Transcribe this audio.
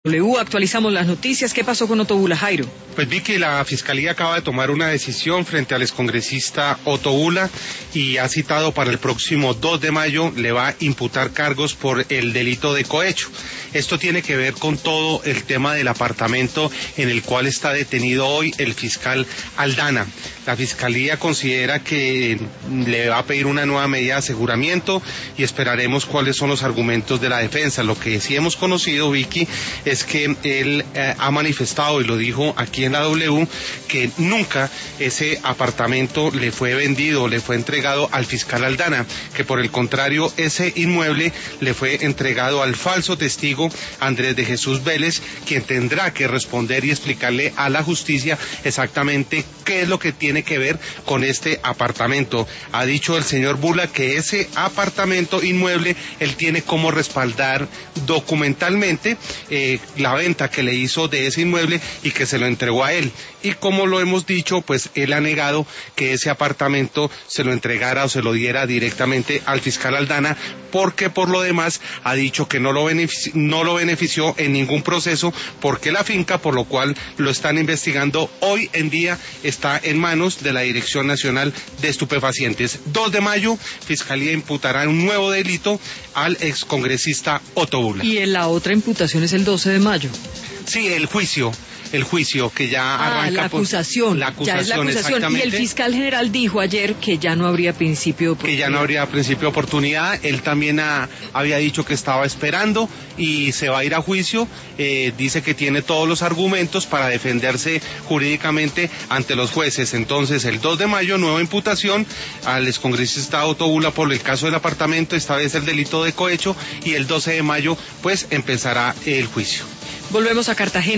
Actualizamos las noticias. ¿Qué pasó con Otto Bula, Jairo? Pues vi que la Fiscalía acaba de tomar una decisión frente al excongresista Otto Bula y ha citado para el próximo 2 de mayo, le va a imputar cargos por el delito de cohecho. Esto tiene que ver con todo el tema del apartamento en el cual está detenido hoy el fiscal Aldana. La Fiscalía considera que le va a pedir una nueva medida de aseguramiento y esperaremos cuáles son los argumentos de la defensa. Lo que sí hemos conocido, Vicky, es que él ha manifestado, y lo dijo aquí en la W, que nunca ese apartamento le fue vendido, le fue entregado al fiscal Aldana, que por el contrario ese inmueble le fue entregado al falso testigo Andrés de Jesús Vélez, quien tendrá que responder y explicarle a la justicia exactamente qué es lo que tiene que ver con este apartamento. Ha dicho el señor Bula que ese apartamento inmueble él tiene como respaldar documentalmente la venta que le hizo de ese inmueble y que se lo entregó a él. Y como lo hemos dicho, pues él ha negado que ese apartamento se lo entregara o se lo diera directamente al fiscal Aldana, porque por lo demás ha dicho que no lo benefició en ningún proceso, porque la finca, por lo cual lo están investigando, hoy en día está en manos de la Dirección Nacional de Estupefacientes. 2 de mayo, Fiscalía imputará un nuevo delito al excongresista Otto Bula. Y la otra imputación es el 12 de mayo. Sí, el juicio que ya arranca. La acusación. La acusación, ya es la acusación. exactamente. Y el fiscal general dijo ayer que ya no habría principio de oportunidad. Que ya no habría principio de oportunidad. Él también había dicho que estaba esperando y se va a ir a juicio. Dice que tiene todos los argumentos para defenderse jurídicamente ante los jueces. Entonces, el 2 de mayo, nueva imputación al excongresista Otto Bula por el caso del apartamento, esta vez el delito de cohecho, y el 12 de mayo, pues, empezará el juicio. Volvemos a Cartagena.